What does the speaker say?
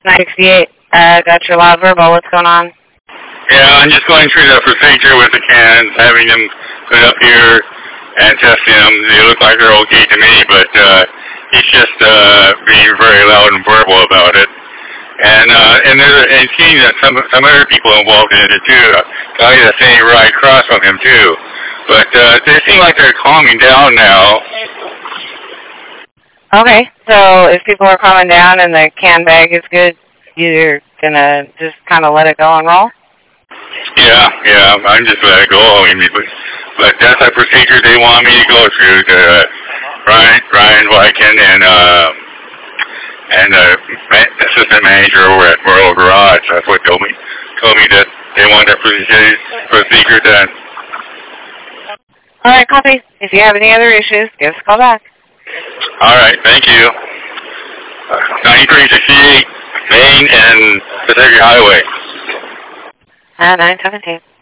968, got your loud verbal. What's going on? Yeah, I'm just going through the procedure with the cans, having them put up here and testing them. They look like they're okay to me, but he's just being very loud and verbal about it. And seeing that some other people involved in it too. Guy that's sitting right across from him too. But they seem like they're calming down now. Okay, so if people are calming down and the can bag is good, you're gonna just kind of let it go and roll? Yeah, I'm just let it go. I mean, but that's a procedure they want me to go through. To Ryan Viken and assistant manager over at Royal Garage. That's what told me that they want that procedure done. All right, copy. If you have any other issues, give us a call back. All right, thank you. 9368 Main and Pacific Highway. 917.